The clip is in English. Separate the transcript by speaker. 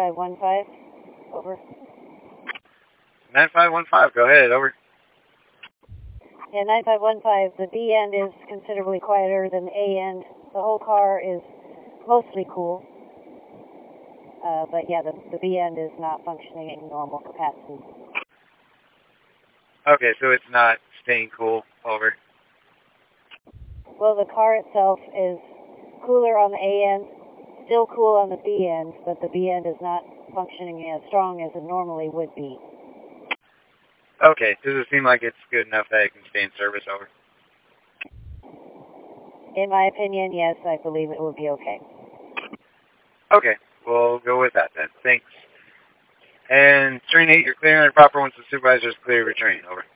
Speaker 1: 9515. Over.
Speaker 2: 9515, go ahead, over.
Speaker 1: Yeah, 9515, the B end is considerably quieter than the A end. The whole car is mostly cool. But yeah, the B end is not functioning at normal capacity.
Speaker 2: Okay, so it's not staying cool, over.
Speaker 1: Well, the car itself is cooler on the A end, still cool on the B end, but the B end is not functioning as strong as it normally would be.
Speaker 2: Okay, does it seem like it's good enough that it can stay in service, over?
Speaker 1: In my opinion, yes, I believe it will be okay.
Speaker 2: Okay, we'll go with that then. Thanks. And train 8, you're clearing the proper once the supervisor is clear to return, over.